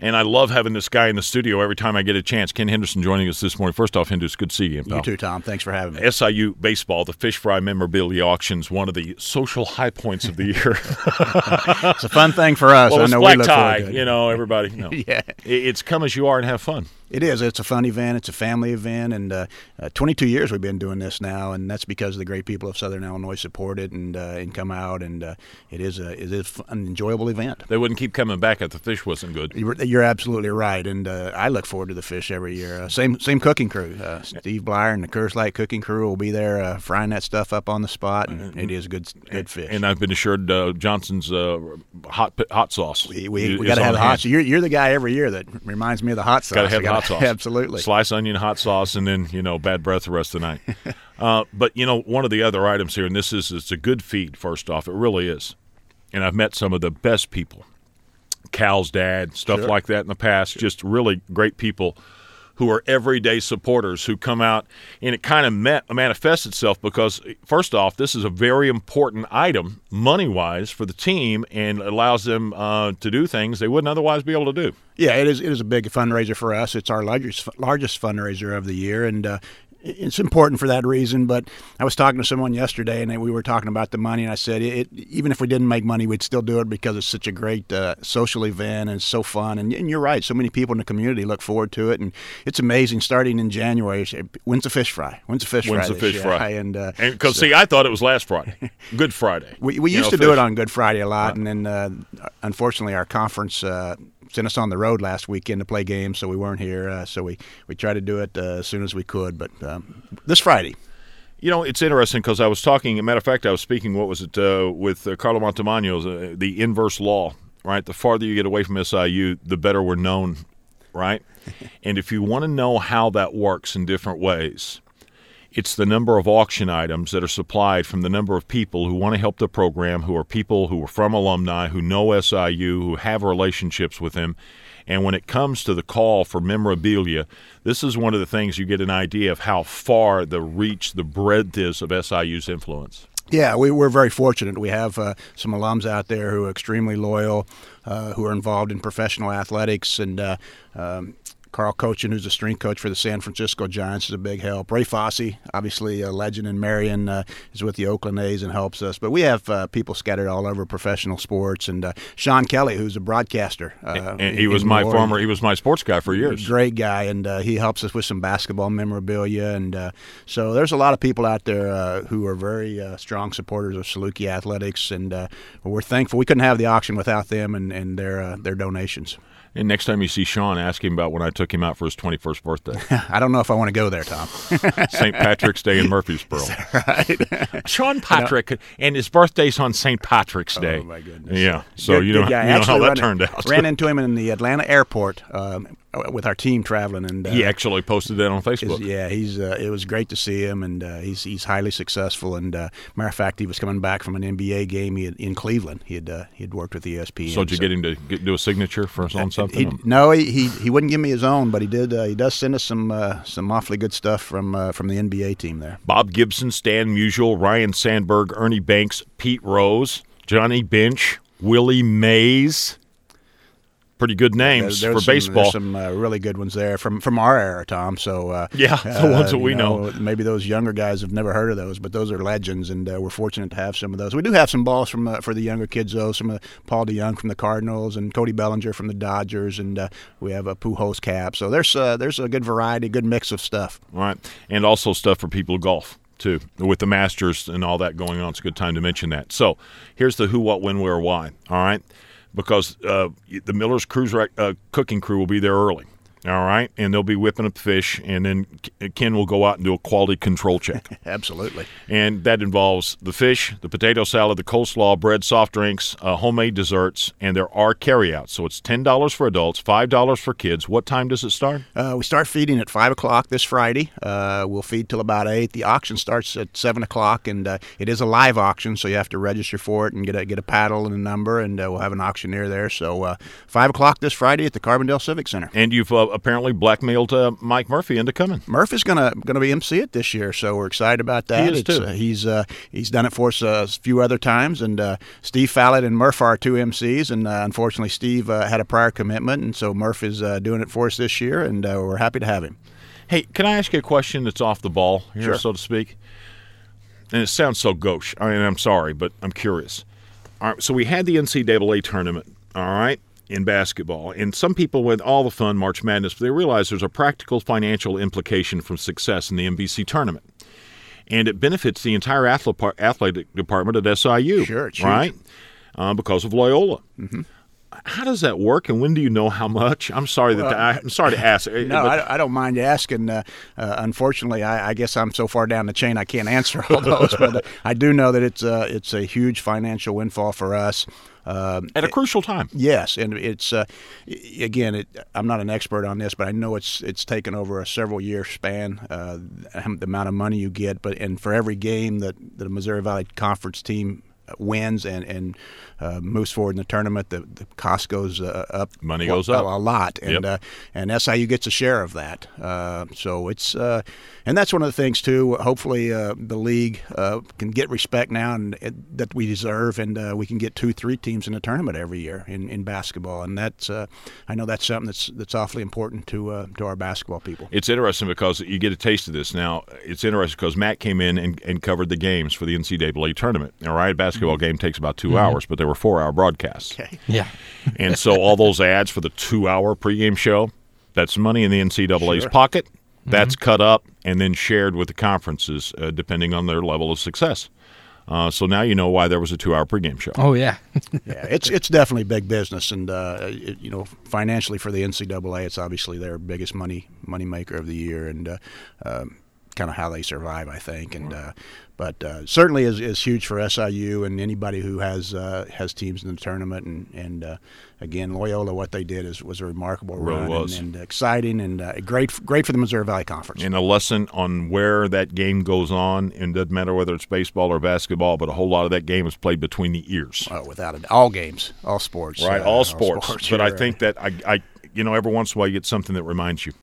And I love having this guy in the studio every time I get a chance. Ken Henderson joining us this morning. First off, Henderson, good to see you, pal. You too, Tom. Thanks for having me. SIU baseball, the Fish Fry memorabilia auctions, one of the social high points of the year. It's a fun thing for us. Well, I it's know black we look tie, forward to it. everybody. Yeah. It's come as you are and have fun. It is. It's a fun event. It's a family event, and 22 years we've been doing this now, and that's because the great people of Southern Illinois support it and come out, and it is an enjoyable event. They wouldn't keep coming back if the fish wasn't good. You're absolutely right, and I look forward to the fish every year. Same cooking crew. Steve Blyer and the Curse Light cooking crew will be there frying that stuff up on the spot, and it is good fish. And I've been assured Johnson's hot sauce. We got to have the hot sauce. You're the guy every year that reminds me of the hot sauce. Got to have the hot sauce. Absolutely. Slice onion, hot sauce, and then, bad breath the rest of the night. But, one of the other items here, and it's a good feed, first off. It really is. And I've met some of the best people, Cal's dad, stuff Sure. like that in the past, just really great people who are everyday supporters who come out, and it kind of manifests itself because, first off, this is a very important item money-wise for the team and allows them to do things they wouldn't otherwise be able to do. Yeah, it is a big fundraiser for us. It's our largest fundraiser of the year, and it's important for that reason. But I was talking to someone yesterday, and we were talking about the money, and I said even if we didn't make money, we'd still do it because it's such a great social event and it's so fun. And you're right, so many people in the community look forward to it, and it's amazing. Starting in January, when's the fish fry? When's the fish fry? And because I thought it was last Friday, Good Friday. We used to do it on Good Friday a lot, and then unfortunately our conference sent us on the road last weekend to play games, so we weren't here. So we tried to do it as soon as we could, but this Friday. It's interesting because I was talking, as a matter of fact, I was speaking, with Carlo Montemagno, the inverse law, right? The farther you get away from SIU, the better we're known, right? And if you want to know how that works in different ways, it's the number of auction items that are supplied from the number of people who want to help the program, who are people who are from alumni, who know SIU, who have relationships with them. And when it comes to the call for memorabilia, this is one of the things you get an idea of how far the reach, the breadth is of SIU's influence. Yeah, we're very fortunate. We have some alums out there who are extremely loyal, who are involved in professional athletics, and Carl Cochin, who's a strength coach for the San Francisco Giants, is a big help. Ray Fosse, obviously a legend in Marion, is with the Oakland A's and helps us. But we have people scattered all over professional sports. And Sean Kelly, who's a broadcaster. And he was my sports guy for years. Great guy, and he helps us with some basketball memorabilia. And so there's a lot of people out there who are very strong supporters of Saluki Athletics, and we're thankful. We couldn't have the auction without them and their donations. And next time you see Sean, ask him about when I took him out for his 21st birthday. I don't know if I want to go there, Tom. St. Patrick's Day in Murfreesboro. Right. Sean Patrick, and his birthday's on St. Patrick's Day. Oh, my goodness. Yeah, so good, you know how that turned out. Ran into him in the Atlanta airport with our team traveling, and he actually posted that on Facebook. It was great to see him, and he's highly successful. And matter of fact, he was coming back from an NBA game in Cleveland. He had worked with ESPN. So did you get him to do a signature for his own something? He wouldn't give me his own, but he did. He does send us some awfully good stuff from the NBA team there. Bob Gibson, Stan Musial, Ryan Sandberg, Ernie Banks, Pete Rose, Johnny Bench, Willie Mays. Pretty good names for baseball. There's some really good ones there from our era, Tom. So the ones that we know. Maybe those younger guys have never heard of those, but those are legends, and we're fortunate to have some of those. We do have some balls for the younger kids, though. Some Paul DeYoung from the Cardinals and Cody Bellinger from the Dodgers, and we have a Pujols cap. So there's a good variety, good mix of stuff. All right, and also stuff for people who golf too, with the Masters and all that going on. It's a good time to mention that. So here's the who, what, when, where, why. All right. Because the Miller's cooking crew will be there early, all right? And they'll be whipping up fish, and then Ken will go out and do a quality control check. Absolutely. And that involves the fish, the potato salad, the coleslaw, bread, soft drinks, homemade desserts, and there are carryouts. So it's $10 for adults, $5 for kids. What time does it start? We start feeding at 5 o'clock this Friday. We'll feed till about 8. The auction starts at 7 o'clock, and it is a live auction, so you have to register for it and get a paddle and a number, and we'll have an auctioneer there. So 5 o'clock this Friday at the Carbondale Civic Center. And you've apparently blackmailed Mike Murphy into coming. Murphy's gonna be MC it this year, so we're excited about that. He is too. He's done it for us a few other times, and Steve Fallett and Murph are 2 MCs, and unfortunately Steve had a prior commitment, and so Murph is doing it for us this year, and we're happy to have him. Hey, can I ask you a question that's off the ball here, Sure. so to speak? And it sounds so gauche. I mean, I'm sorry, but I'm curious. All right, so we had the NCAA tournament, all right, in basketball. And some people with all the fun, March Madness, but they realize there's a practical financial implication from success in the MVC tournament. And it benefits the entire athletic department at SIU, Sure, it's huge. right? Because of Loyola. Mm-hmm. How does that work, and when do you know how much? I'm sorry I'm sorry to ask. No, I don't mind you asking. Unfortunately, I guess I'm so far down the chain I can't answer all those. But I do know that it's a huge financial windfall for us. At a crucial time. Yes, and it's again. I'm not an expert on this, but I know it's taken over a several-year span. The amount of money you get, and for every game that the Missouri Valley Conference team wins and moves forward in the tournament, the cost goes up. Money goes up a lot, and and SIU gets a share of that. So it's and that's one of the things too. Hopefully, the league can get respect now and that we deserve, and we can get 2-3 teams in the tournament every year in basketball, and that's I know that's something that's awfully important to our basketball people. It's interesting because you get a taste of this now. It's interesting because Matt came in and covered the games for the NCAA tournament. All right, basketball game takes about 2 hours, but there were 4-hour broadcasts. Okay. Yeah. And so all those ads for the 2-hour pregame show, that's money in the NCAA's Sure. pocket. That's cut up and then shared with the conferences depending on their level of success. So now you know why there was a 2-hour pregame show. Oh, yeah. Yeah, it's definitely big business, and financially for the NCAA, it's obviously their biggest money maker of the year, and kind of how they survive, I think. And but certainly is huge for SIU and anybody who has teams in the tournament. And again, Loyola, what they did was a remarkable run, was. and exciting, and great for the Missouri Valley Conference. And a lesson on where that game goes on, and it doesn't matter whether it's baseball or basketball, but a whole lot of that game is played between the ears. Oh, without it, all games, all sports, Right, all sports. But I sure. think that I every once in a while you get something that reminds you.